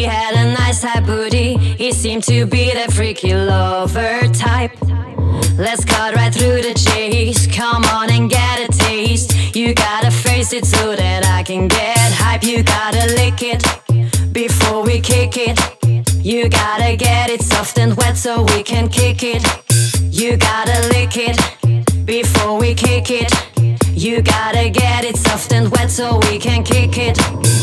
He had a nice tight booty. He seemed to be the freaky lover type. Let's cut right through the chase. Come on and get a taste. You gotta face it so that I can get hype. You gotta lick it before we kick it. You gotta get it soft and wet so we can kick it. You gotta lick it before we kick it. You gotta get it soft and wet so we can kick it.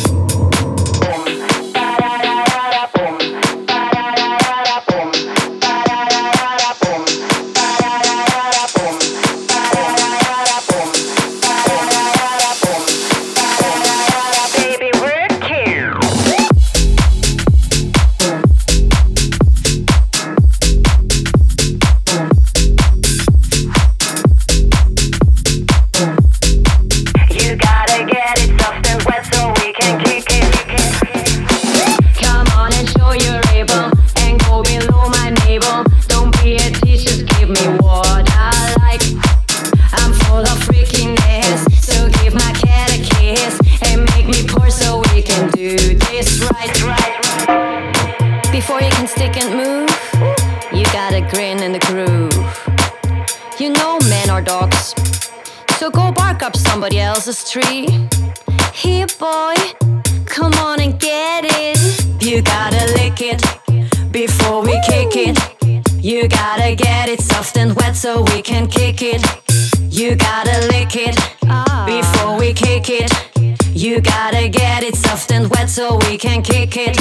Before you can stick and move, you gotta grin in the groove. You know men are dogs, so go bark up somebody else's tree. Here boy, come on and get it. You gotta lick it before we kick it. You gotta get it soft and wet so we can kick it. You gotta lick it before we kick it. You gotta get it soft and wet so we can kick it.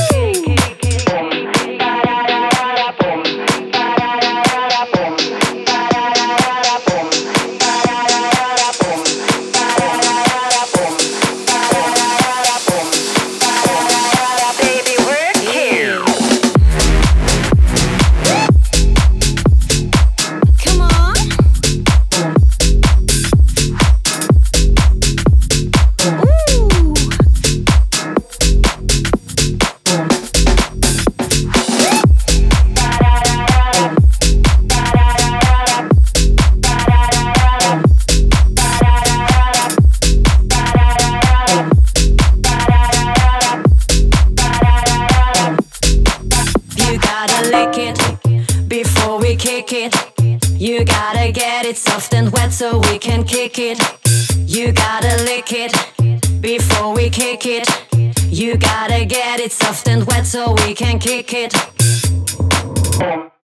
Before we kick it, you gotta get it soft and wet so we can kick it. You gotta lick it before we kick it. You gotta get it soft and wet so we can kick it.